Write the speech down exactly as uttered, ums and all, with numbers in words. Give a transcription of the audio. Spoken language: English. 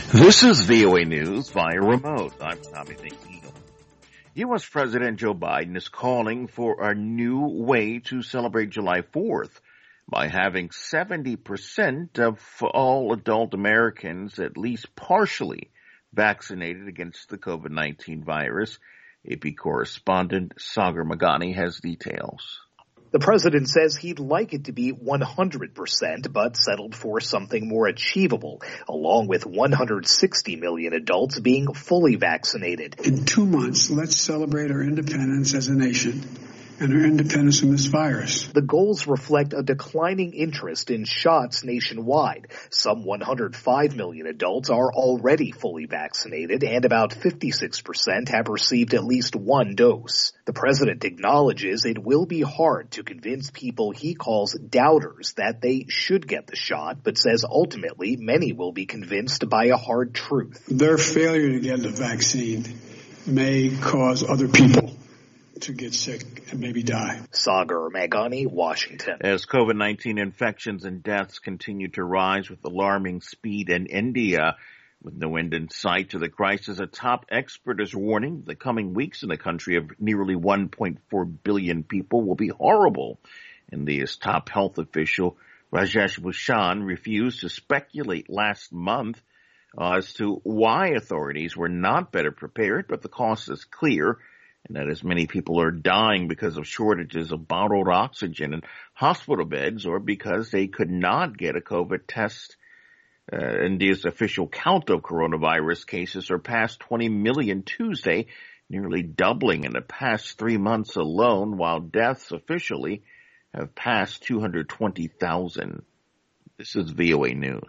This is V O A News via remote. I'm Tommy McNeil. U S. President Joe Biden is calling for a new way to celebrate July fourth by having seventy percent of all adult Americans at least partially vaccinated against the COVID nineteen virus. A P correspondent Sagar Meghani has details. The president says he'd like it to be one hundred percent, but settled for something more achievable, along with one hundred sixty million adults being fully vaccinated. In two months, let's celebrate our independence as a nation and our independence from this virus. The goals reflect a declining interest in shots nationwide. Some one hundred five million adults are already fully vaccinated, and about fifty-six percent have received at least one dose. The president acknowledges it will be hard to convince people he calls doubters that they should get the shot, but says ultimately many will be convinced by a hard truth. Their failure to get the vaccine may cause other people to get sick and maybe die. Sagar Meghani, Washington. As COVID nineteen infections and deaths continue to rise with alarming speed in India, with no end in sight to the crisis, a top expert is warning the coming weeks in the country of nearly one point four billion people will be horrible. India's top health official, Rajesh Bhushan, refused to speculate last month uh, as to why authorities were not better prepared, but the cause is clear, and that as many people are dying because of shortages of bottled oxygen and hospital beds or because they could not get a COVID test. Uh, India's official count of coronavirus cases surpassed twenty million Tuesday, nearly doubling in the past three months alone, while deaths officially have passed two hundred twenty thousand. This is V O A News.